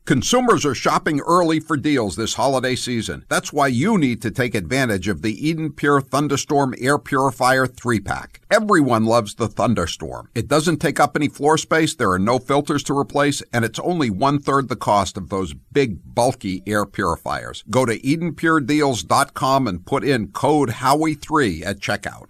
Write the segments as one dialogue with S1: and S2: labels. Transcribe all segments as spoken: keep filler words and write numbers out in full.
S1: Consumers are shopping early for deals this holiday season. That's why you need to take advantage of the Eden Pure Thunderstorm Air Purifier three pack. Everyone loves the Thunderstorm. It doesn't take up any floor space, there are no filters to replace, and it's only one-third the cost of those big, bulky air purifiers. Go to eden pure deals dot com and put in code Howie three at checkout.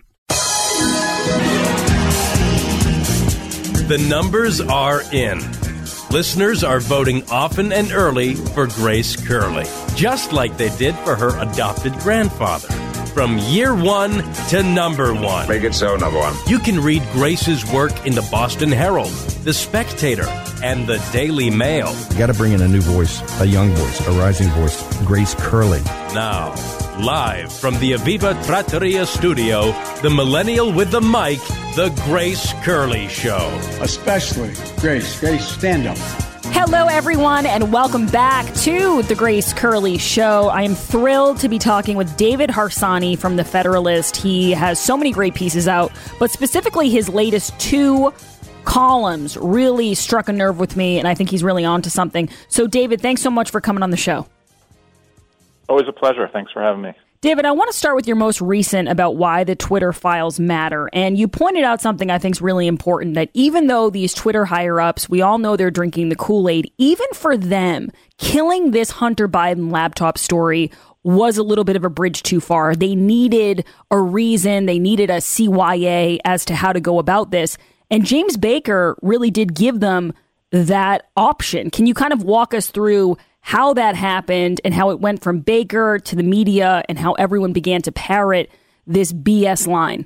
S2: The numbers are in. Listeners are voting often and early for Grace Curley, just like they did for her adopted grandfather. From year one to number one.
S3: Make it so, number one.
S2: You can read Grace's work in the Boston Herald, the Spectator, and the Daily Mail.
S4: You got to bring in a new voice, a young voice, a rising voice, Grace Curley.
S2: Now, live from the Aviva Trattoria studio, the millennial with the mic, The Grace Curley Show.
S5: Especially Grace. Grace, stand up.
S6: Hello, everyone, and welcome back to The Grace Curley Show. I am thrilled to be talking with David Harsanyi from The Federalist. He has so many great pieces out, but specifically his latest two columns really struck a nerve with me, and I think he's really onto something. So, David, thanks so much for coming on the show.
S7: Always a pleasure. Thanks for having me.
S6: David, I want to start with your most recent about why the Twitter files matter. And you pointed out something I think is really important, that even though these Twitter higher-ups, we all know they're drinking the Kool-Aid, even for them, killing this Hunter Biden laptop story was a little bit of a bridge too far. They needed a reason. They needed a C Y A as to how to go about this. And James Baker really did give them that option. Can you kind of walk us through how that happened and how it went from Baker to the media and how everyone began to parrot this B S line?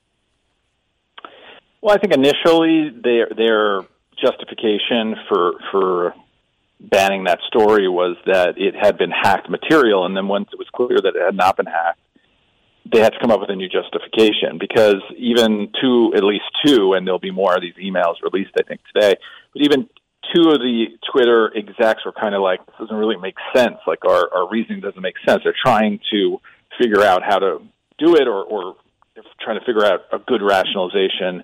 S7: Well, I think initially their their justification for for banning that story was that it had been hacked material, and then once it was clear that it had not been hacked, they had to come up with a new justification, because even two, at least two, and there'll be more of these emails released, I think, today, but even two of the Twitter execs were kind of like, this doesn't really make sense. Like, our, our reasoning doesn't make sense. They're trying to figure out how to do it, or, or they're trying to figure out a good rationalization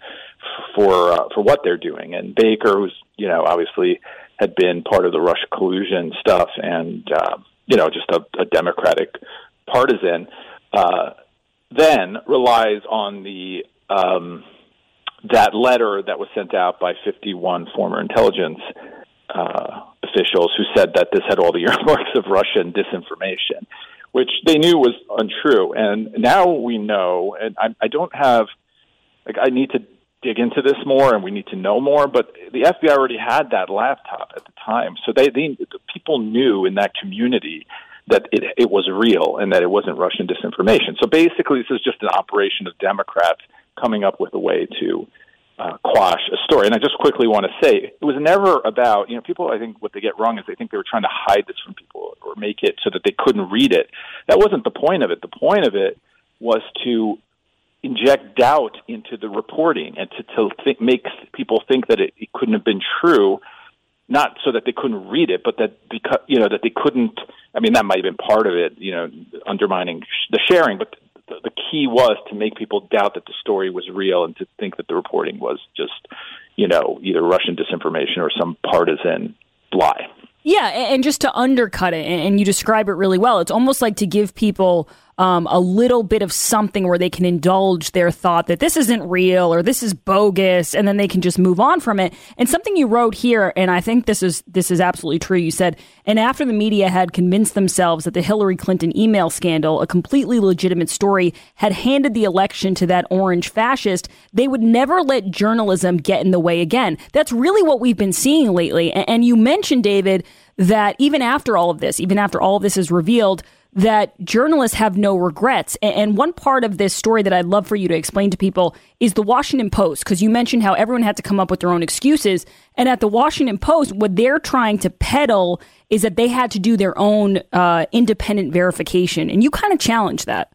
S7: for uh, for what they're doing. And Baker, who's, you know, obviously had been part of the Russia collusion stuff and, uh, you know, just a, a Democratic partisan, uh, then relies on the um, that letter that was sent out by fifty-one former intelligence uh, officials who said that this had all the earmarks of Russian disinformation, which they knew was untrue. And now we know, and I, I don't have, like, I need to dig into this more and we need to know more, but the F B I already had that laptop at the time. So they, they the people knew in that community that it, it was real and that it wasn't Russian disinformation. So basically, this is just an operation of Democrats coming up with a way to uh, quash a story. And I just quickly want to say, it was never about, you know, people, I think what they get wrong is they think they were trying to hide this from people or make it so that they couldn't read it. That wasn't the point of it. The point of it was to inject doubt into the reporting and to, to think, make people think that it, it couldn't have been true, not so that they couldn't read it, but that because, you know, that they couldn't, I mean, that might have been part of it, you know, undermining the sharing, but the, the key was to make people doubt that the story was real and to think that the reporting was just, you know, either Russian disinformation or some partisan lie.
S6: Yeah, and just to undercut it, and you describe it really well, it's almost like to give people um, a little bit of something where they can indulge their thought that this isn't real or this is bogus, and then they can just move on from it. And something you wrote here, and I think this is this is absolutely true, you said, and after the media had convinced themselves that the Hillary Clinton email scandal, a completely legitimate story, had handed the election to that orange fascist, they would never let journalism get in the way again. That's really what we've been seeing lately. And you mentioned, David, that even after all of this, even after all of this is revealed, that journalists have no regrets. And one part of this story that I'd love for you to explain to people is the Washington Post, because you mentioned how everyone had to come up with their own excuses. And at the Washington Post, what they're trying to peddle is that they had to do their own uh, independent verification. And you kind of challenge that.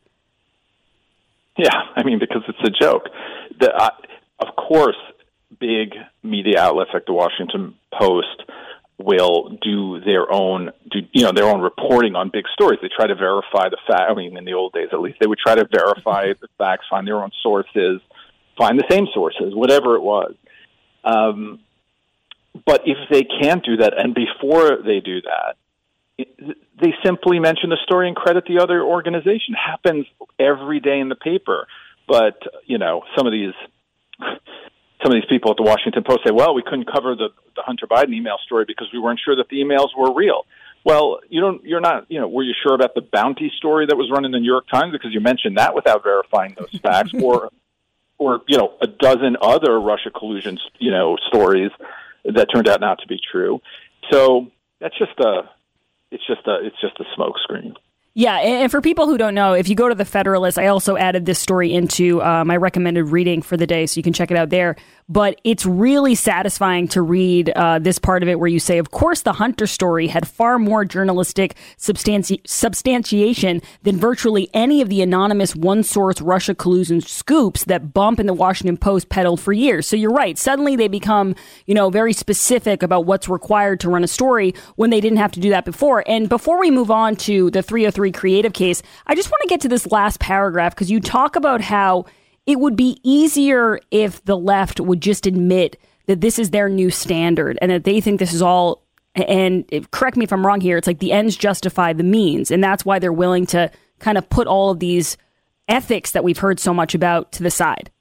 S7: Yeah, I mean, because it's a joke. The, uh, of course, big media outlets like the Washington Post will do their own, do, you know, their own reporting on big stories. They try to verify the fact. I mean, in the old days, at least, they would try to verify the facts, find their own sources, find the same sources, whatever it was. Um, but if they can't do that, and before they do that, it, they simply mention the story and credit the other organization. It happens every day in the paper. But, you know, some of these some of these people at the Washington Post say, well, we couldn't cover the, the Hunter Biden email story because we weren't sure that the emails were real. Well, you don't, you're not, you know, were you sure about the bounty story that was run in the New York Times because you mentioned that without verifying those facts, or, or, you know, a dozen other Russia collusion, you know, stories that turned out not to be true. So that's just a, it's just a, it's just a smokescreen.
S6: Yeah, and for people who don't know, if you go to the Federalist, I also added this story into uh, my recommended reading for the day, so you can check it out there. But it's really satisfying to read uh, this part of it where you say, of course, the Hunter story had far more journalistic substanti- substantiation than virtually any of the anonymous one-source Russia collusion scoops that Bump and the Washington Post peddled for years. So you're right. Suddenly they become, you know, very specific about what's required to run a story when they didn't have to do that before. And before we move on to the three oh three creative case, I just want to get to this last paragraph because you talk about how it would be easier if the left would just admit that this is their new standard and that they think this is all, and if, correct me if I'm wrong here, it's like the ends justify the means. And that's why they're willing to kind of put all of these ethics that we've heard so much about to the side.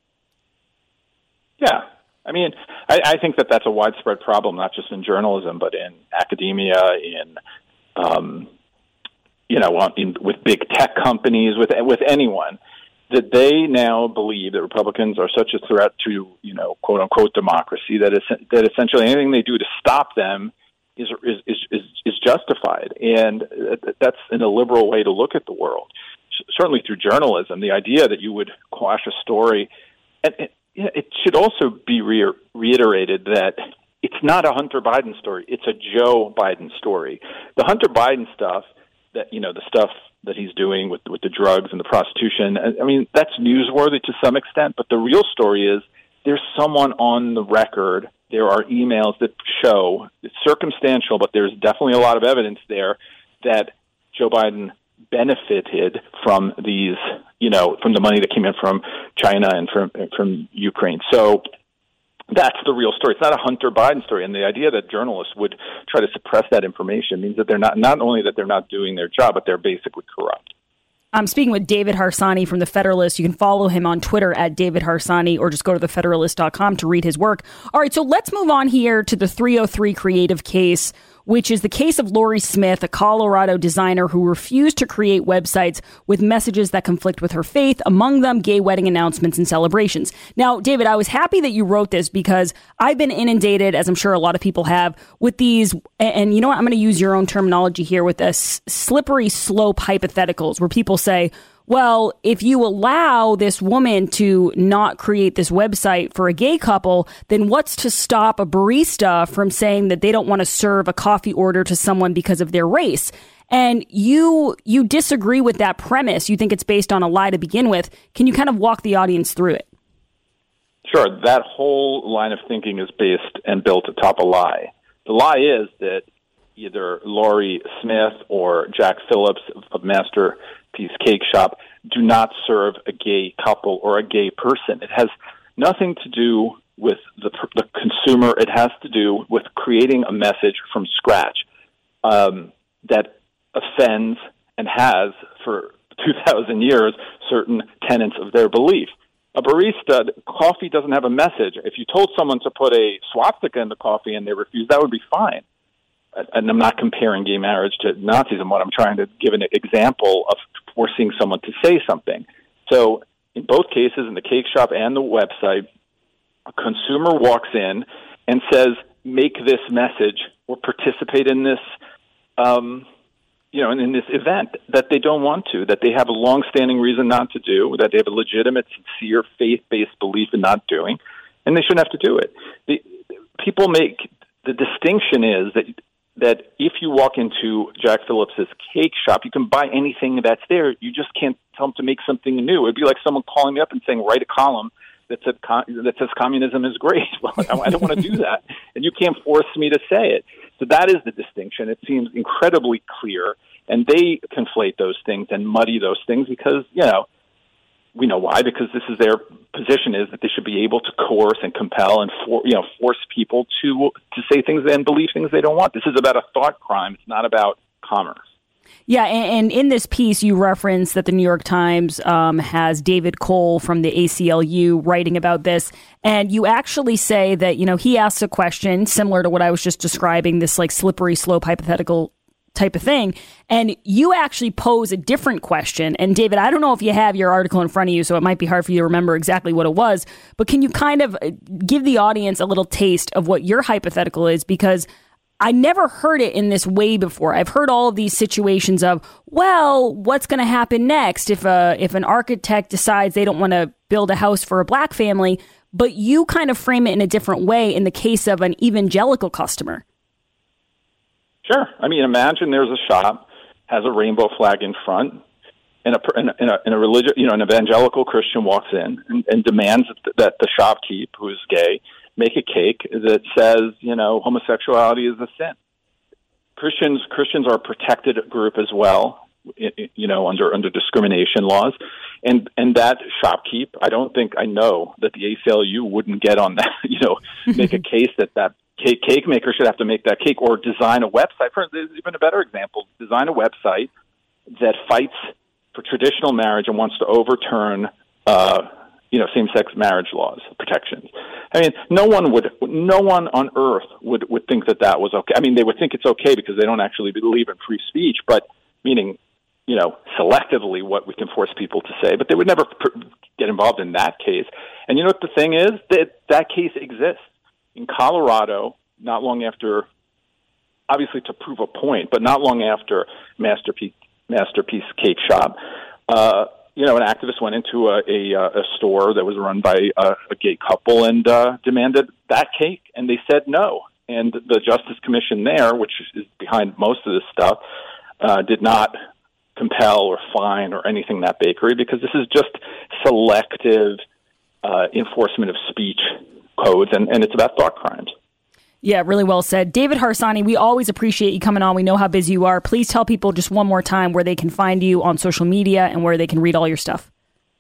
S7: Yeah. I mean, I, I think that that's a widespread problem, not just in journalism, but in academia, in, um, you know, in, with big tech companies, with with anyone, that they now believe that Republicans are such a threat to, you know, quote unquote democracy that is, that essentially anything they do to stop them is is is is justified, and that's in a liberal way to look at the world. Certainly through journalism, the idea that you would quash a story, and it, it should also be re- reiterated that it's not a Hunter Biden story; it's a Joe Biden story. The Hunter Biden stuff, that, you know, the stuff that he's doing with with the drugs and the prostitution, I mean, that's newsworthy to some extent, but the real story is there's someone on the record, there are emails that show, it's circumstantial, but there's definitely a lot of evidence there that Joe Biden benefited from these, you know, from the money that came in from China and from from Ukraine. So that's the real story. It's not a Hunter Biden story. And the idea that journalists would try to suppress that information means that they're not, not only that they're not doing their job, but they're basically corrupt.
S6: I'm speaking with David Harsanyi from The Federalist. You can follow him on Twitter at David Harsanyi, or just go to the federalist dot com to read his work. All right, so let's move on here to the three oh three creative case, which is the case of Lorie Smith, a Colorado designer who refused to create websites with messages that conflict with her faith, among them gay wedding announcements and celebrations. Now, David, I was happy that you wrote this because I've been inundated, as I'm sure a lot of people have, with these, and you know what, I'm going to use your own terminology here, with this slippery slope hypotheticals where people say, well, if you allow this woman to not create this website for a gay couple, then what's to stop a barista from saying that they don't want to serve a coffee order to someone because of their race? And you you disagree with that premise. You think it's based on a lie to begin with. Can you kind of walk the audience through it?
S7: Sure. That whole line of thinking is based and built atop a lie. The lie is that either Lorie Smith or Jack Phillips of Masterpiece Cake Shop do not serve a gay couple or a gay person. It has nothing to do with the, the consumer. It has to do with creating a message from scratch um, that offends and has for two thousand years certain tenets of their belief. A barista, coffee doesn't have a message. If you told someone to put a swastika in the coffee and they refused, that would be fine. And I'm not comparing gay marriage to Nazism. What I'm trying to give an example of forcing someone to say something. So in both cases, in the cake shop and the website, a consumer walks in and says, make this message or participate in this, um, you know, in, in this event that they don't want to, that they have a long-standing reason not to do, that they have a legitimate, sincere, faith-based belief in not doing, and they shouldn't have to do it. The, people make, the distinction is that that if you walk into Jack Phillips' cake shop, you can buy anything that's there. You just can't tell them to make something new. It'd be like someone calling me up and saying, write a column that said, that says communism is great. Well, I don't want to do that. And you can't force me to say it. So that is the distinction. It seems incredibly clear. And they conflate those things and muddy those things because, you know, we know why, because this is their position, is that they should be able to coerce and compel and for, you know force people to to say things and believe things they don't want. This is about a thought crime. It's not about commerce.
S6: Yeah, and, and in this piece, you reference that the New York Times um, has David Cole from the A C L U writing about this, and you actually say that, you know, he asks a question similar to what I was just describing, this like slippery slope hypothetical type of thing, and you actually pose a different question. And David, I don't know if you have your article in front of you, so it might be hard for you to remember exactly what it was, but can you kind of give the audience a little taste of what your hypothetical is? Because I never heard it in this way before. I've heard all of these situations of, well, what's going to happen next if a if an architect decides they don't want to build a house for a black family, but you kind of frame it in a different way in the case of an evangelical customer.
S7: Sure. I mean, imagine there's a shop, has a rainbow flag in front, and a and a, and a, and a religious, you know, an evangelical Christian walks in and, and demands that the shopkeep, who is gay, make a cake that says, you know, homosexuality is a sin. Christians Christians are a protected group as well, you know, under under discrimination laws, and and that shopkeep, I don't think I know that the A C L U wouldn't get on that, you know, make a case that that cake, cake maker should have to make that cake, or design a website. For there's even a better example: design a website that fights for traditional marriage and wants to overturn, uh, you know, same-sex marriage laws protections. I mean, no one would, no one on earth would, would think that that was okay. I mean, they would think it's okay because they don't actually believe in free speech, but meaning, you know, selectively what we can force people to say, but they would never pr- get involved in that case. And you know what the thing is? That that case exists in Colorado not long after, obviously to prove a point, but not long after Masterpiece, Masterpiece Cake Shop, uh, you know, an activist went into a, a, a store that was run by a, a gay couple and uh, demanded that cake, and they said no. And the Justice Commission there, which is behind most of this stuff, uh, did not compel or fine or anything that bakery, because this is just selective uh, enforcement of speech codes, and, and it's about thought crimes.
S6: Yeah, really well said. David Harsanyi, we always appreciate you coming on. We know how busy you are. Please tell people just one more time where they can find you on social media and where they can read all your stuff.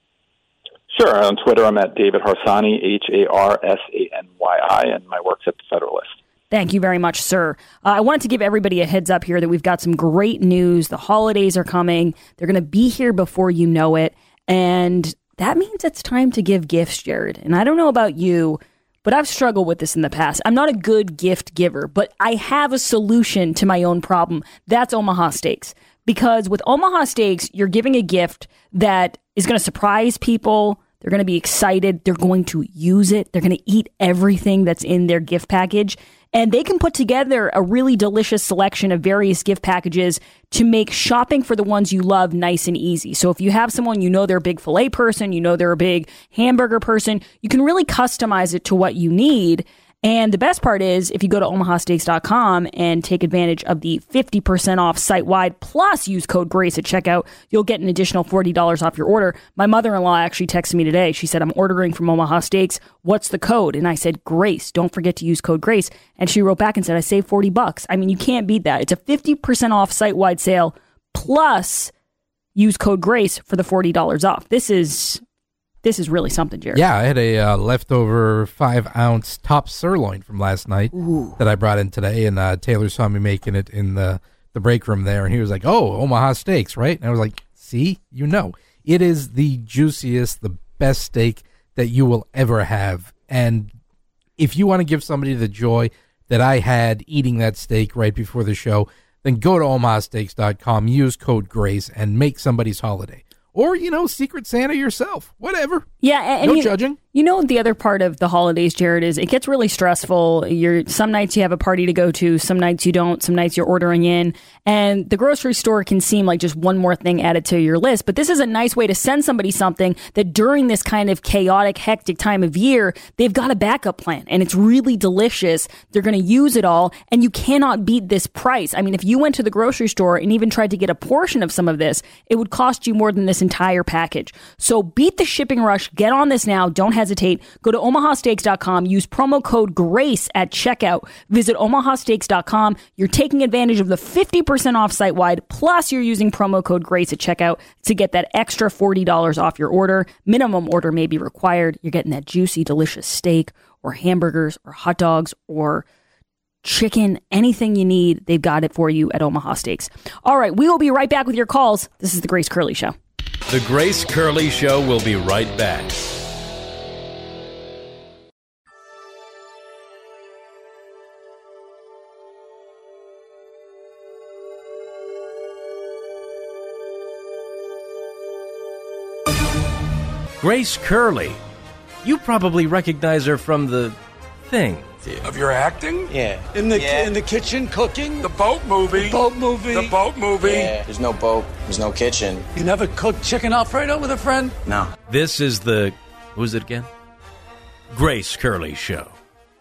S7: Sure. On Twitter, I'm at David Harsanyi, H A R S A N Y I, and my work's at The Federalist.
S6: Thank you very much, sir. Uh, I wanted to give everybody a heads up here that we've got some great news. The holidays are coming. They're going to be here before you know it. And that means it's time to give gifts, Jared. And I don't know about you, but I've struggled with this in the past. I'm not a good gift giver, but I have a solution to my own problem. That's Omaha Steaks. Because with Omaha Steaks, you're giving a gift that is going to surprise people. They're going to be excited. They're going to use it. They're going to eat everything that's in their gift package. And they can put together a really delicious selection of various gift packages to make shopping for the ones you love nice and easy. So if you have someone, you know they're a big filet person, you know they're a big hamburger person, you can really customize it to what you need. And the best part is, if you go to omaha steaks dot com and take advantage of the fifty percent off site-wide, plus use code GRACE at checkout, you'll get an additional forty dollars off your order. My mother-in-law actually texted me today. She said, I'm ordering from Omaha Steaks. What's the code? And I said, GRACE. Don't forget to use code GRACE. And she wrote back and said, I saved forty bucks. I mean, you can't beat that. It's a fifty percent off site-wide sale, plus use code GRACE for the forty dollars off. This is... This is really something, Jared.
S4: Yeah, I had a uh, leftover five-ounce top sirloin from last night Ooh. that I brought in today, and uh, Taylor saw me making it in the, the break room there, and he was like, oh, Omaha Steaks, right? And I was like, see, you know. It is the juiciest, the best steak that you will ever have. And if you want to give somebody the joy that I had eating that steak right before the show, then go to omaha steaks dot com, use code GRACE, and make somebody's holiday. Or, you know, Secret Santa yourself. Whatever.
S6: Yeah. And,
S4: no
S6: you,
S4: judging.
S6: You know, the other part of the holidays, Jared, is it gets really stressful. You're some nights you have a party to go to. Some nights you don't. Some nights you're ordering in. And the grocery store can seem like just one more thing added to your list. But this is a nice way to send somebody something that during this kind of chaotic, hectic time of year, they've got a backup plan. And it's really delicious. They're going to use it all. And you cannot beat this price. I mean, if you went to the grocery store and even tried to get a portion of some of this, it would cost you more than this entire package. So beat the shipping rush. Get on this now. Don't hesitate. Go to omaha steaks dot com. Use promo code GRACE at checkout. Visit omaha steaks dot com. You're taking advantage of the fifty percent off site-wide, plus you're using promo code GRACE at checkout to get that extra forty dollars off your order. Minimum order may be required. You're getting that juicy, delicious steak or hamburgers or hot dogs or chicken, anything you need, they've got it for you at Omaha Steaks. All right, we will be right back with your calls. This is the Grace Curley Show.
S2: The Grace Curley Show will be right back. Grace Curley. You probably recognize her from the thing.
S3: Of your acting?
S8: Yeah.
S5: In the
S8: yeah.
S5: in the kitchen cooking?
S3: The boat movie.
S5: The boat movie.
S3: The boat movie.
S8: Yeah. There's no boat. There's no kitchen.
S5: You never cooked chicken Alfredo with a friend?
S8: No.
S2: This is the, who's it again? Grace Curley Show.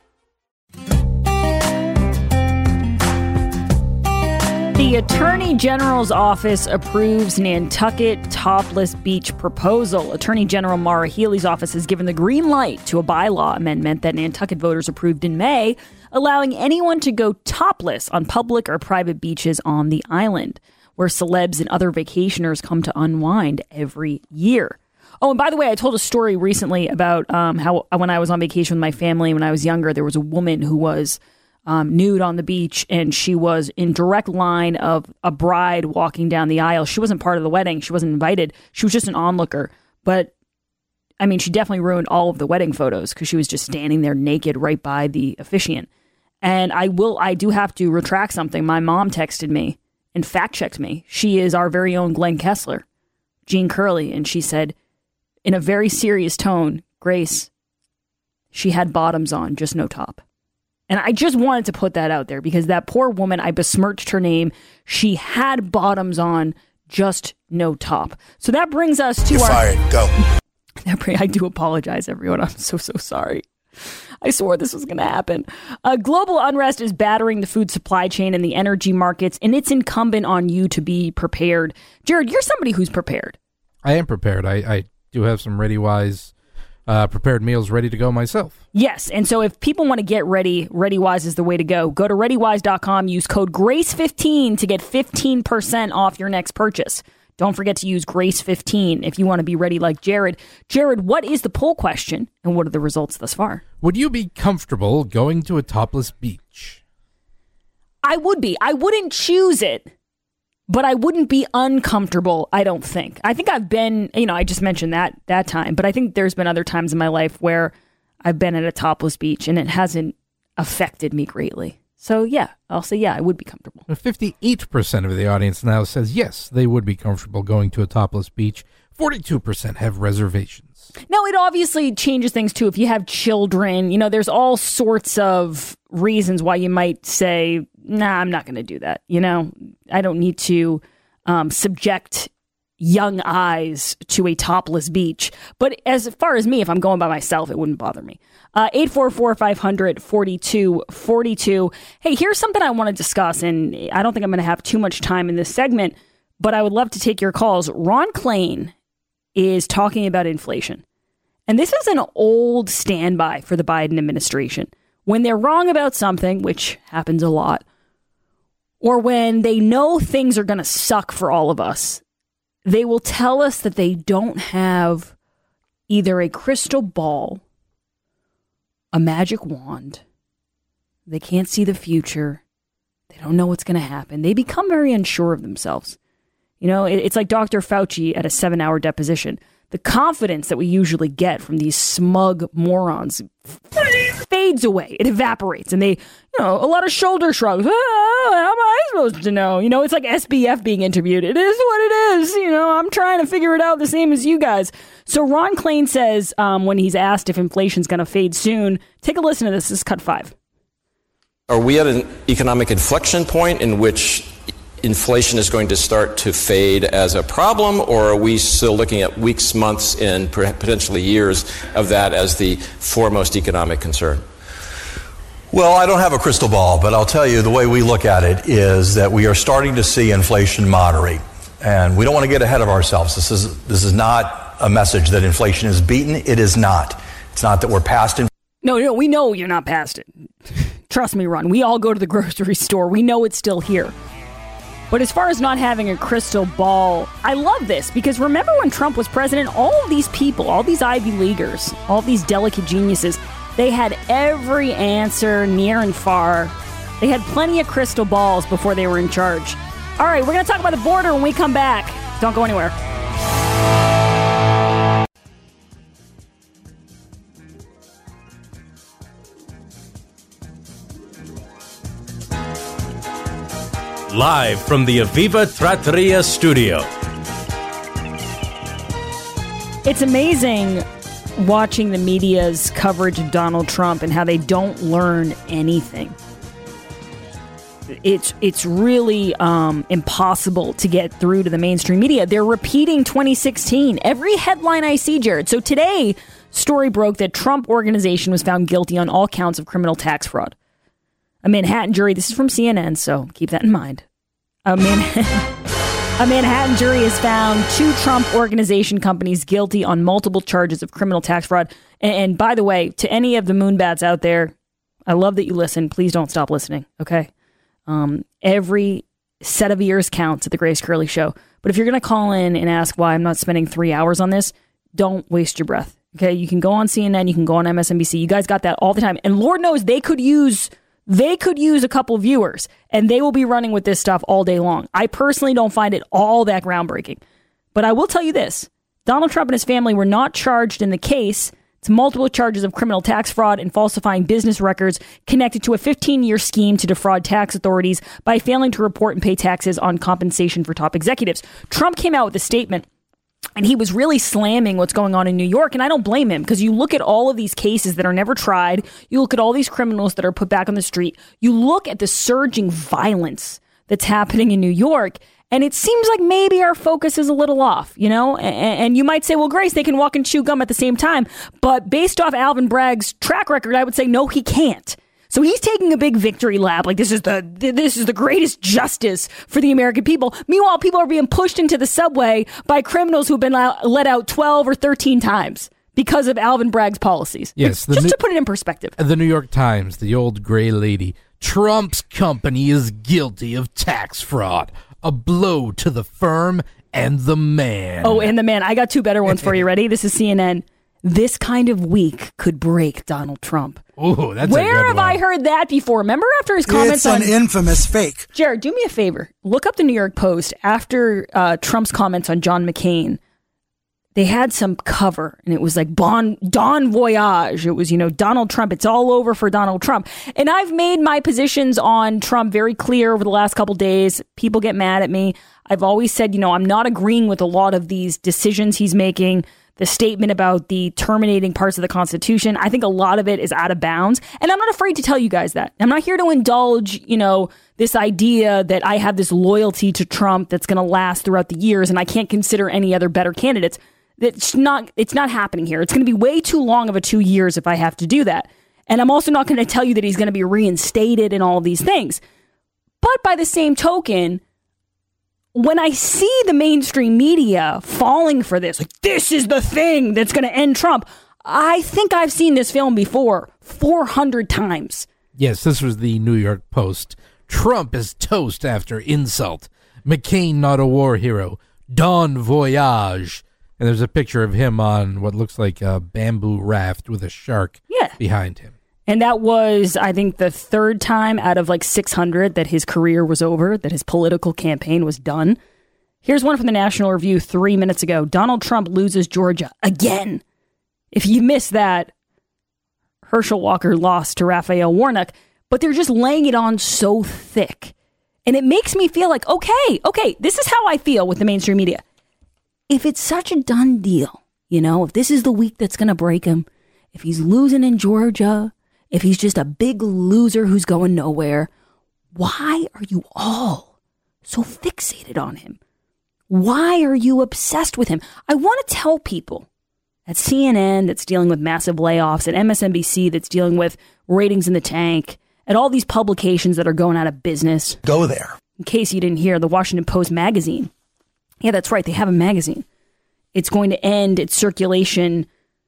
S6: The Attorney General's office approves Nantucket topless beach proposal. Attorney General Maura Healey's office has given the green light to a bylaw amendment that Nantucket voters approved in May, allowing anyone to go topless on public or private beaches on the island, where celebs and other vacationers come to unwind every year. Oh, and by the way, I told a story recently about um, how when I was on vacation with my family when I was younger, there was a woman who was Um, nude on the beach, and she was in direct line of a bride walking down the aisle. She wasn't part of the wedding. She wasn't invited. She was just an onlooker. But, I mean, she definitely ruined all of the wedding photos because she was just standing there naked right by the officiant. And I will, I do have to retract something. My mom texted me and fact-checked me. She is our very own Glenn Kessler, Jean Curley, and she said, in a very serious tone, Grace, she had bottoms on, just no top. And I just wanted to put that out there because that poor woman, I besmirched her name. She had bottoms on, just no top. So that brings us to
S3: You're
S6: our...
S3: fired. Go.
S6: I do apologize, everyone. I'm so, so sorry. I swore this was going to happen. Uh, global unrest is battering the food supply chain and the energy markets, and it's incumbent on you to be prepared. Jared, you're somebody who's prepared.
S4: I am prepared. I, I do have some ReadyWise uh, prepared meals ready to go myself.
S6: Yes, and so if people want to get ready, ReadyWise is the way to go. Go to ready wise dot com, use code grace fifteen to get fifteen percent off your next purchase. Don't forget to use grace fifteen if you want to be ready like Jared. Jared, what is the poll question, and what are the results thus far?
S4: Would you be comfortable going to a topless beach?
S6: I would be. I wouldn't choose it, but I wouldn't be uncomfortable, I don't think. I think I've been, you know, I just mentioned that that time, but I think there's been other times in my life where I've been at a topless beach and it hasn't affected me greatly. So, yeah, I'll say, yeah, I would be comfortable.
S4: fifty-eight percent of the audience now says, yes, they would be comfortable going to a topless beach. forty-two percent have reservations.
S6: Now, it obviously changes things, too. If you have children, you know, there's all sorts of reasons why you might say, nah, I'm not going to do that. You know, I don't need to um, subject young eyes to a topless beach. But as far as me, if I'm going by myself, it wouldn't bother me. Uh, eight four four, five hundred, forty-two forty-two. Hey, here's something I want to discuss, and I don't think I'm going to have too much time in this segment, but I would love to take your calls. Ron Klain is talking about inflation. And this is an old standby for the Biden administration. When they're wrong about something, which happens a lot, or when they know things are going to suck for all of us, they will tell us that they don't have either a crystal ball, a magic wand, they can't see the future, they don't know what's going to happen. They become very unsure of themselves. You know, it's like Doctor Fauci at a seven-hour deposition. The confidence that we usually get from these smug morons fades away. It evaporates. And they, you know, a lot of shoulder shrugs. Oh, how am I supposed to know? You know, it's like S B F being interviewed. It is what it is. You know, I'm trying to figure it out the same as you guys. So Ron Klain says um, when he's asked if inflation's going to fade soon, take a listen to this. This is cut five.
S9: Are we at an economic inflection point in which inflation is going to start to fade as a problem, or are we still looking at weeks, months, and potentially years of that as the foremost economic concern?
S10: Well, I don't have a crystal ball, but I'll tell you the way we look at it is that we are starting to see inflation moderate, and we don't want to get ahead of ourselves. This is this is not a message that inflation is beaten. It is not. It's not that we're past inflation.
S6: No, no, we know you're not past it. Trust me, Ron. We all go to the grocery store. We know it's still here. But as far as not having a crystal ball, I love this because remember when Trump was president, all of these people, all these Ivy Leaguers, all these delicate geniuses, they had every answer near and far. They had plenty of crystal balls before they were in charge. All right, we're going to talk about the border when we come back. Don't go anywhere.
S2: Live from the Aviva Trattoria studio.
S6: It's amazing watching the media's coverage of Donald Trump and how they don't learn anything. It's it's really um, impossible to get through to the mainstream media. They're repeating twenty sixteen. Every headline I see, Jared. So today, story broke that Trump Organization was found guilty on all counts of criminal tax fraud. A Manhattan jury, this is from C N N, so keep that in mind. A, Man- a Manhattan jury has found two Trump Organization companies guilty on multiple charges of criminal tax fraud. And, and by the way, to any of the moonbats out there, I love that you listen. Please don't stop listening, okay? Um, every set of ears counts at the Grace Curley Show. But if you're going to call in and ask why I'm not spending three hours on this, don't waste your breath, okay? You can go on C N N, you can go on M S N B C. You guys got that all the time. And Lord knows they could use... They could use a couple viewers, and they will be running with this stuff all day long. I personally don't find it all that groundbreaking. But I will tell you this. Donald Trump and his family were not charged in the case. It's multiple charges of criminal tax fraud and falsifying business records connected to a fifteen-year scheme to defraud tax authorities by failing to report and pay taxes on compensation for top executives. Trump came out with a statement, and he was really slamming what's going on in New York. And I don't blame him because you look at all of these cases that are never tried. You look at all these criminals that are put back on the street. You look at the surging violence that's happening in New York. And it seems like maybe our focus is a little off, you know, and, and you might say, well, Grace, they can walk and chew gum at the same time. But based off Alvin Bragg's track record, I would say, no, he can't. So he's taking a big victory lap. Like this is the this is the greatest justice for the American people. Meanwhile, people are being pushed into the subway by criminals who've been let out twelve or thirteen times because of Alvin Bragg's policies.
S4: Yes,
S6: just
S4: new,
S6: to put it in perspective.
S4: The New York Times, the old gray lady. Trump's company is guilty of tax fraud. A blow to the firm and the man.
S6: Oh, and the man. I got two better ones for you. Ready? This is C N N. This kind of week could break Donald Trump.
S4: Oh, that's
S6: Where
S4: a good
S6: have
S4: one.
S6: I heard that before? Remember after his comments
S11: it's an
S6: on...
S11: infamous fake.
S6: Jared, do me a favor. Look up the New York Post. After uh, Trump's comments on John McCain, they had some cover, and it was like bon, Don Voyage. It was, you know, Donald Trump. It's all over for Donald Trump. And I've made my positions on Trump very clear over the last couple days. People get mad at me. I've always said, you know, I'm not agreeing with a lot of these decisions he's making. The statement about the terminating parts of the Constitution, I think a lot of it is out of bounds. And I'm not afraid to tell you guys that. I'm not here to indulge, you know, this idea that I have this loyalty to Trump that's going to last throughout the years and I can't consider any other better candidates. It's not, it's not happening here. It's going to be way too long of a two years if I have to do that. And I'm also not going to tell you that he's going to be reinstated and all of these things. But by the same token, when I see the mainstream media falling for this, like this is the thing that's going to end Trump, I think I've seen this film before four hundred times.
S4: Yes, this was the New York Post. Trump is toast after insult. McCain not a war hero. Don Voyage. And there's a picture of him on what looks like a bamboo raft with a shark
S6: yeah.
S4: behind him.
S6: And that was, I think, the third time out of like six hundred that his career was over, that his political campaign was done. Here's one from the National Review three minutes ago. Donald Trump loses Georgia again. If you missed that, Herschel Walker lost to Raphael Warnock, but they're just laying it on so thick. And it makes me feel like, okay, okay, this is how I feel with the mainstream media. If it's such a done deal, you know, if this is the week that's going to break him, if he's losing in Georgia, if he's just a big loser who's going nowhere, why are you all so fixated on him? Why are you obsessed with him? I want to tell people at C N N that's dealing with massive layoffs, at M S N B C that's dealing with ratings in the tank, at all these publications that are going out of business.
S11: Go there.
S6: In case you didn't hear, the Washington Post magazine. Yeah, that's right. They have a magazine. It's going to end its circulation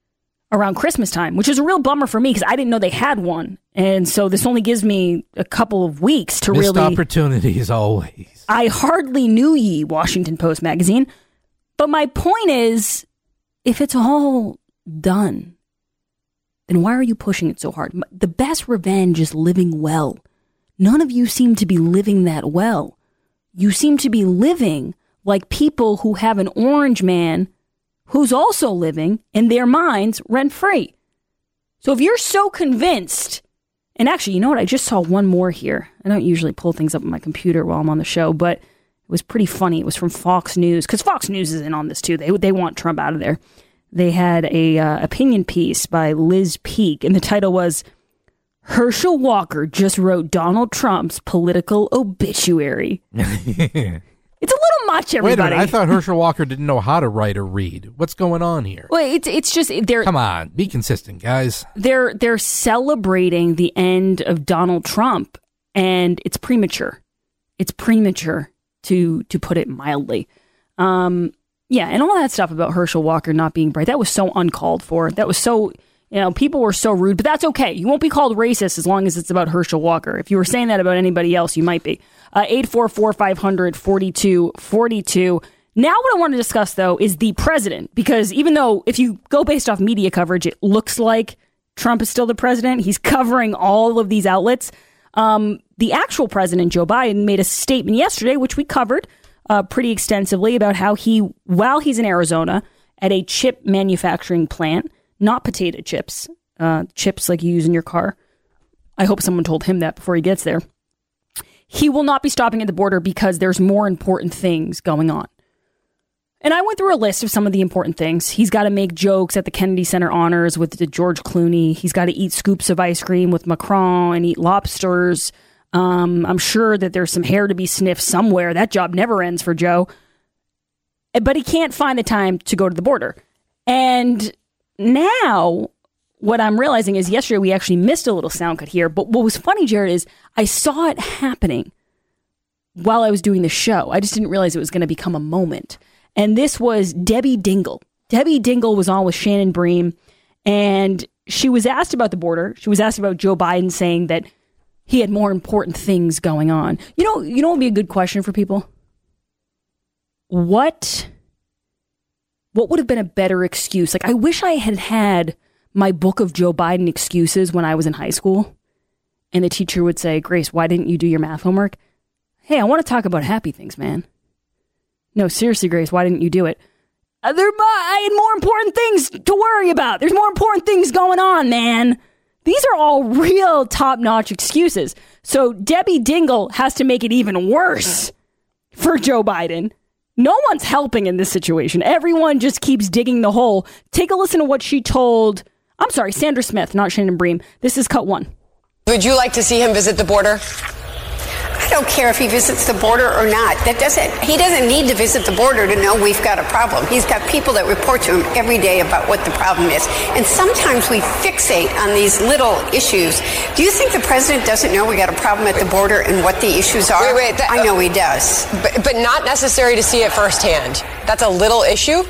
S6: around Christmas time, which is a real bummer for me because I didn't know they had one. And so this only gives me a couple of weeks to
S4: Missed
S6: really...
S4: opportunities always.
S6: I hardly knew ye, Washington Post magazine. But my point is, if it's all done, then why are you pushing it so hard? The best revenge is living well. None of you seem to be living that well. You seem to be living like people who have an orange man who's also living in their minds rent-free. So if you're so convinced, and actually, you know what? I just saw one more here. I don't usually pull things up on my computer while I'm on the show, but it was pretty funny. It was from Fox News, because Fox News is in on this too. They they want Trump out of there. They had a uh, opinion piece by Liz Peek, and the title was, Herschel Walker just wrote Donald Trump's political obituary. It's a little much, everybody.
S4: Wait a minute, I thought Herschel Walker didn't know how to write or read. What's going on here?
S6: Well, it's it's just they're
S4: come on, be consistent, guys.
S6: They're they're celebrating the end of Donald Trump, and it's premature. It's premature to to put it mildly. Um, yeah, and all that stuff about Herschel Walker not being bright, that was so uncalled for. That was so. You know, people were so rude, but that's okay. You won't be called racist as long as it's about Herschel Walker. If you were saying that about anybody else, you might be. Uh, eight four four, five hundred, forty-two forty-two. Now what I want to discuss, though, is the president. Because even though if you go based off media coverage, it looks like Trump is still the president. He's covering all of these outlets. Um, the actual president, Joe Biden, made a statement yesterday, which we covered uh, pretty extensively, about how he, while he's in Arizona at a chip manufacturing plant, not potato chips, uh, chips like you use in your car. I hope someone told him that before he gets there. He will not be stopping at the border because there's more important things going on. And I went through a list of some of the important things. He's got to make jokes at the Kennedy Center honors with the George Clooney. He's got to eat scoops of ice cream with Macron and eat lobsters. Um, I'm sure that there's some hair to be sniffed somewhere. That job never ends for Joe. But he can't find the time to go to the border. And now, what I'm realizing is yesterday we actually missed a little sound cut here. But what was funny, Jared, is I saw it happening while I was doing the show. I just didn't realize it was going to become a moment. And this was Debbie Dingell. Debbie Dingell was on with Shannon Bream, and she was asked about the border. She was asked about Joe Biden saying that he had more important things going on. You know, you know what would be a good question for people? What... What would have been a better excuse? Like, I wish I had had my book of Joe Biden excuses when I was in high school. And the teacher would say, Grace, why didn't you do your math homework? Hey, I want to talk about happy things, man. No, seriously, Grace, why didn't you do it? Uh, there, I had more important things to worry about. There's more important things going on, man. These are all real top-notch excuses. So Debbie Dingell has to make it even worse for Joe Biden. No one's helping in this situation. Everyone just keeps digging the hole. Take a listen to what she told, I'm sorry, Sandra Smith, not Shannon Bream. This is cut one.
S11: Would you like to see him visit the border? I don't care if he visits the border or not. That doesn't, he doesn't need to visit the border to know we've got a problem. He's got people that report to him every day about what the problem is. And sometimes we fixate on these little issues. Do you think the president doesn't know we got a problem at the border and what the issues are?
S12: Wait, wait. That,
S11: I know he does.
S12: But, but not necessary to see it firsthand. That's a little issue?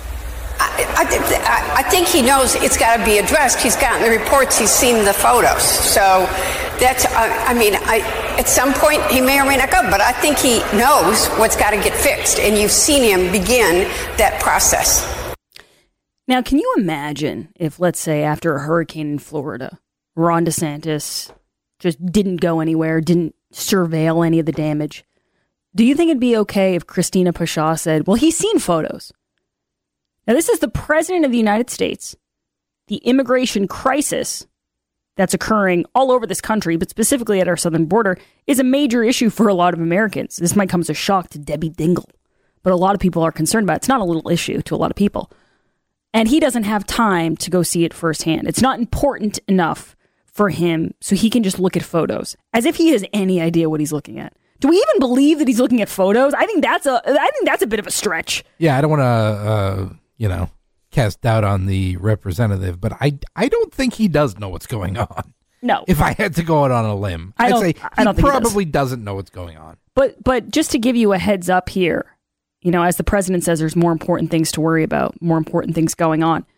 S11: I, I, I think he knows it's got to be addressed. He's gotten the reports. He's seen the photos. So that's, I, I mean, I, at some point he may or may not go, but I think he knows what's got to get fixed. And you've seen him begin that process.
S6: Now, can you imagine if, let's say, after a hurricane in Florida, Ron DeSantis just didn't go anywhere, didn't surveil any of the damage? Do you think it'd be okay if Christina Pashaw said, well, he's seen photos? Now, this is the president of the United States. The immigration crisis that's occurring all over this country, but specifically at our southern border, is a major issue for a lot of Americans. This might come as a shock to Debbie Dingell, but a lot of people are concerned about it. It's not a little issue to a lot of people. And he doesn't have time to go see it firsthand. It's not important enough for him so he can just look at photos, as if he has any idea what he's looking at. Do we even believe that he's looking at photos? I think that's a, I think that's a bit of a stretch.
S4: Yeah, I don't want to... Uh... you know, cast doubt on the representative, but I, I don't think he does know what's going on.
S6: No.
S4: If I had to go out on a limb,
S6: I
S4: I'd
S6: don't,
S4: say
S6: I don't
S4: he
S6: think
S4: probably
S6: he
S4: does. doesn't know what's going on.
S6: But but just to give you a heads up here, you know, as the president says, there's more important things to worry about, more important things going on.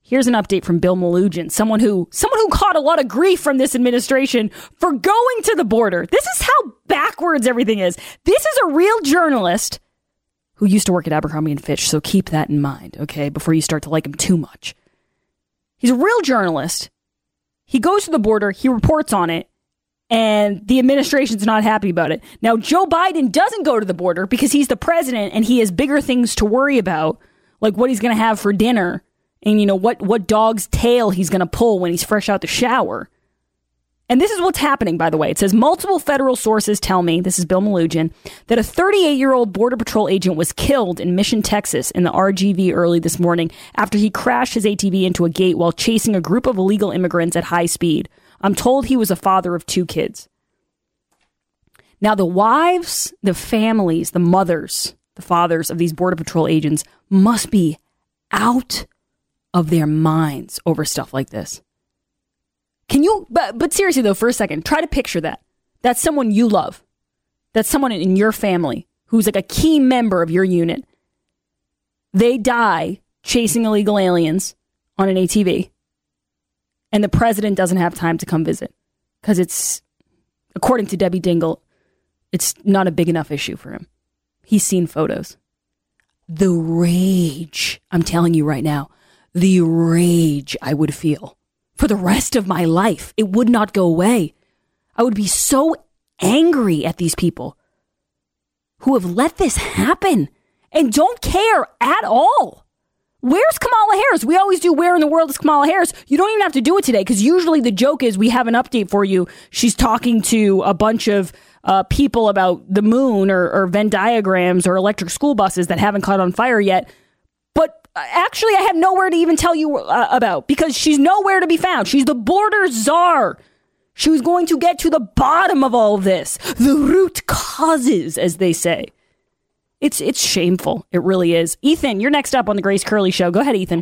S6: Here's an update from Bill Melugin, someone who someone who caught a lot of grief from this administration for going to the border. This is how backwards everything is. This is a real journalist who used to work at Abercrombie and Fitch, so keep that in mind, okay, before you start to like him too much. He's a real journalist. He goes to the border, he reports on it, and the administration's not happy about it. Now, Joe Biden doesn't go to the border because he's the president and he has bigger things to worry about, like what he's going to have for dinner and, you know, what, what dog's tail he's going to pull when he's fresh out the shower. And this is what's happening, by the way. It says multiple federal sources tell me, this is Bill Melugin, that a thirty-eight-year-old Border Patrol agent was killed in Mission, Texas in the R G V early this morning after he crashed his A T V into a gate while chasing a group of illegal immigrants at high speed. I'm told he was a father of two kids. Now, the wives, the families, the mothers, the fathers of these Border Patrol agents must be out of their minds over stuff like this. Can you, but, but seriously though, for a second, try to picture that. That's someone you love. That's someone in your family who's like a key member of your unit. They die chasing illegal aliens on an A T V. And the president doesn't have time to come visit. Because it's, according to Debbie Dingell, it's not a big enough issue for him. He's seen photos. The rage, I'm telling you right now, the rage I would feel for the rest of my life. It would not go away. I would be so angry at these people who have let this happen and don't care at all. Where's Kamala Harris? We always do where in the world is Kamala Harris? You don't even have to do it today because usually the joke is we have an update for you. She's talking to a bunch of uh, people about the moon or, or Venn diagrams or electric school buses that haven't caught on fire yet. But actually, I have nowhere to even tell you uh, about because she's nowhere to be found. She's the border czar. She was going to get to the bottom of all of this. The root causes, as they say. It's it's shameful. It really is. Ethan, you're next up on the Grace Curley Show. Go ahead, Ethan.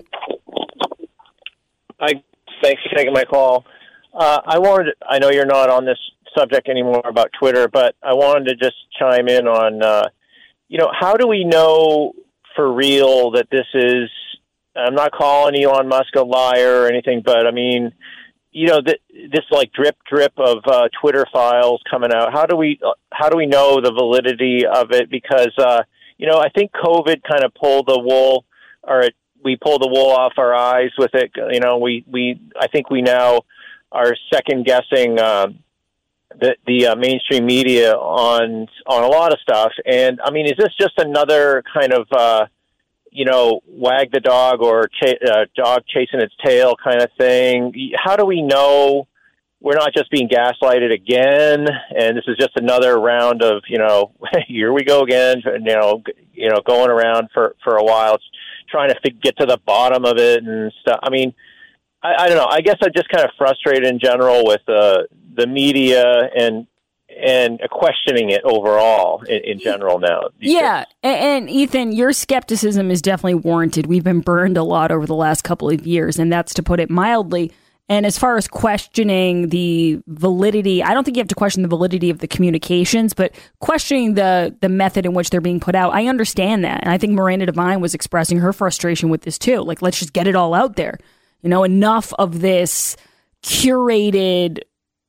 S13: Hi. Thanks for taking my call. Uh, I wanted. I know you're not on this subject anymore about Twitter, but I wanted to just chime in on, uh, you know, how do we know for real that this is, I'm not calling Elon Musk a liar or anything, but I mean, you know, th- this like drip drip of uh, Twitter files coming out. How do we, how do we know the validity of it? Because, uh, you know, I think COVID kind of pulled the wool, or it, we pulled the wool off our eyes with it. You know, we, we, I think we now are second guessing, uh, the, the uh, mainstream media on, on a lot of stuff. And I mean, is this just another kind of, uh, you know, wag the dog or ch- uh, dog chasing its tail kind of thing? How do we know we're not just being gaslighted again? And this is just another round of, you know, here we go again, you know, you know, going around for, for a while, it's trying to get to the bottom of it and stuff. I mean, I, I don't know. I guess I'm just kind of frustrated in general with uh, the media and and questioning it overall in, in general now.
S6: Yeah, and, and Ethan, your skepticism is definitely warranted. We've been burned a lot over the last couple of years, and that's to put it mildly. And as far as questioning the validity, I don't think you have to question the validity of the communications, but questioning the the method in which they're being put out, I understand that. And I think Miranda Devine was expressing her frustration with this too. Like, let's just get it all out there. You know, enough of this curated,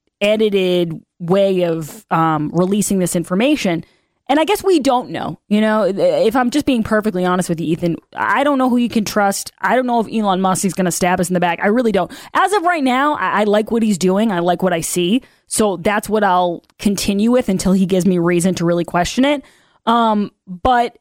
S6: edited way of um, releasing this information. And I guess we don't know. You know, if I'm just being perfectly honest with you, Ethan, I don't know who you can trust. I don't know if Elon Musk is going to stab us in the back. I really don't. As of right now, I, I like what he's doing. I like what I see. So that's what I'll continue with until he gives me reason to really question it. Um, but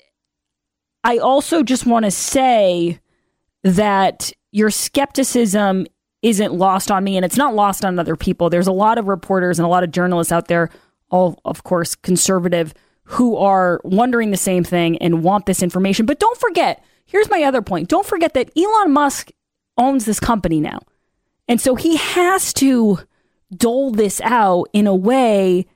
S6: I also just want to say that your skepticism isn't lost on me, and it's not lost on other people. There's a lot of reporters and a lot of journalists out there, all, of course, conservative, who are wondering the same thing and want this information. But don't forget, here's my other point. Don't forget that Elon Musk owns this company now. And so he has to dole this out in a way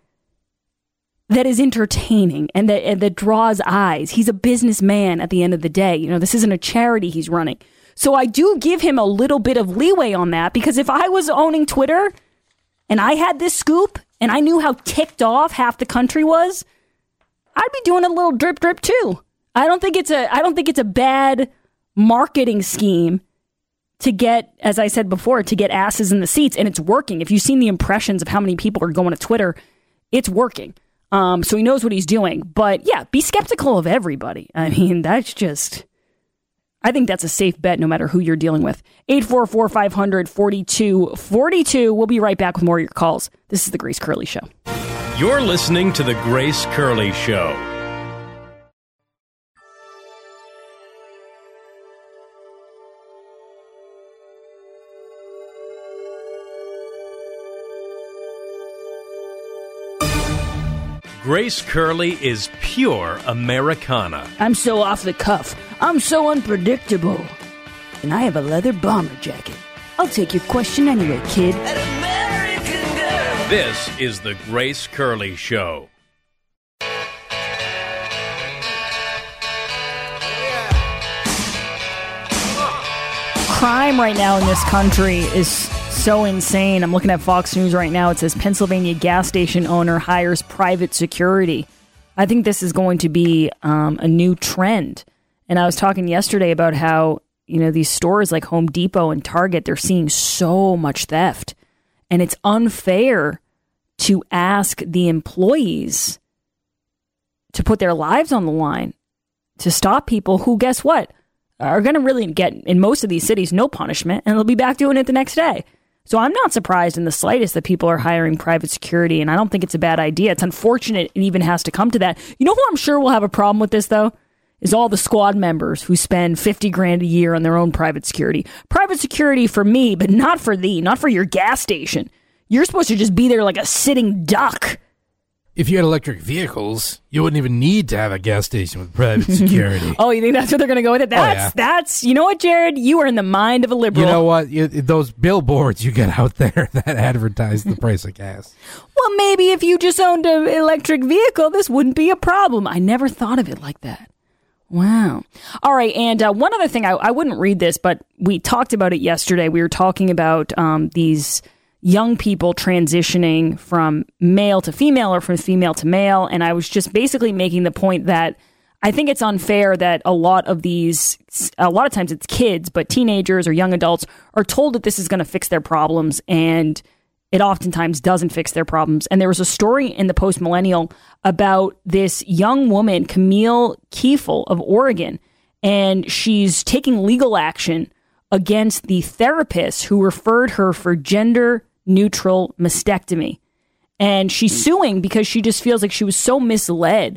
S6: that is entertaining and that, and that draws eyes. He's a businessman at the end of the day. You know, this isn't a charity he's running. So I do give him a little bit of leeway on that, because if I was owning Twitter and I had this scoop and I knew how ticked off half the country was, I'd be doing a little drip drip too. I don't think it's a I don't think it's a bad marketing scheme to get, as I said before, to get asses in the seats, and it's working. If you've seen the impressions of how many people are going to Twitter, it's working. Um, so he knows what he's doing. But yeah, be skeptical of everybody. I mean, that's just, I think that's a safe bet no matter who you're dealing with. eight four four, five hundred, forty-two forty-two. We'll be right back with more of your calls. This is the Grace Curley Show.
S2: You're listening to the Grace Curley Show. Grace Curley is pure Americana.
S6: I'm so off the cuff. I'm so unpredictable. And I have a leather bomber jacket. I'll take your question anyway, kid.
S2: This is the Grace Curley Show.
S6: Crime right now in this country is so insane. I'm looking at Fox News right now. It says Pennsylvania gas station owner hires private security. I think this is going to be um, a new trend. And I was talking yesterday about how, you know, these stores like Home Depot and Target, they're seeing so much theft. And it's unfair to ask the employees to put their lives on the line to stop people who, guess what, are going to really get, in most of these cities, no punishment, and they'll be back doing it the next day. So I'm not surprised in the slightest that people are hiring private security, and I don't think it's a bad idea. It's unfortunate it even has to come to that. You know who I'm sure will have a problem with this, though? Is all the squad members who spend fifty grand a year on their own private security. Private security for me, but not for thee, not for your gas station. You're supposed to just be there like a sitting duck.
S4: If you had electric vehicles, you wouldn't even need to have a gas station with private security.
S6: Oh, you think that's what they're going to go with it? That's,
S4: oh, yeah.
S6: that's, you know what, Jared? You are in the mind of a liberal.
S4: You know what? You, those billboards you get out there that advertise the price of gas.
S6: Well, maybe if you just owned an electric vehicle, this wouldn't be a problem. I never thought of it like that. Wow. All right. And uh, one other thing, I, I wouldn't read this, but we talked about it yesterday. We were talking about um, these young people transitioning from male to female or from female to male. And I was just basically making the point that I think it's unfair that a lot of these, a lot of times it's kids, but teenagers or young adults are told that this is going to fix their problems, and it oftentimes doesn't fix their problems. And there was a story in the Post Millennial about this young woman, Camille Kiefel of Oregon, and she's taking legal action against the therapist who referred her for gender neutral mastectomy. And she's suing because she just feels like she was so misled,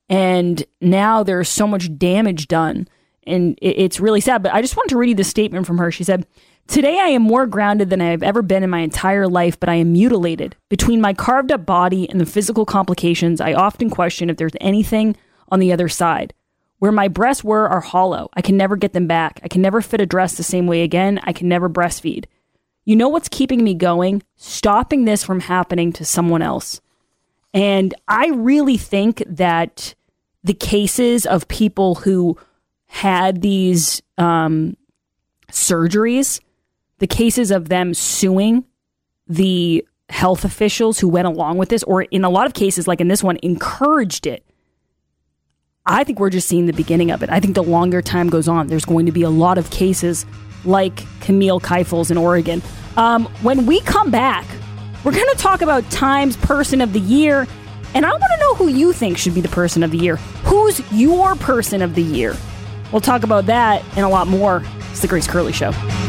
S6: and now there's so much damage done, and it's really sad. But I just wanted to read you this statement from her. She said, "Today I am more grounded than I have ever been in my entire life, but I am mutilated. Between my carved up body and the physical complications, I often question if there's anything on the other side. Where my breasts were are hollow. I can never get them back. I can never fit a dress the same way again. I can never breastfeed. You know what's keeping me going? Stopping this from happening to someone else." And I really think that the cases of people who had these um, surgeries, the cases of them suing the health officials who went along with this, or in a lot of cases, like in this one, encouraged it, I think we're just seeing the beginning of it. I think the longer time goes on, there's going to be a lot of cases like Camille Kiefel's in Oregon. Um, when we come back, we're going to talk about Time's Person of the Year, and I want to know who you think should be the Person of the Year. Who's your Person of the Year? We'll talk about that and a lot more. It's the Grace Curley Show.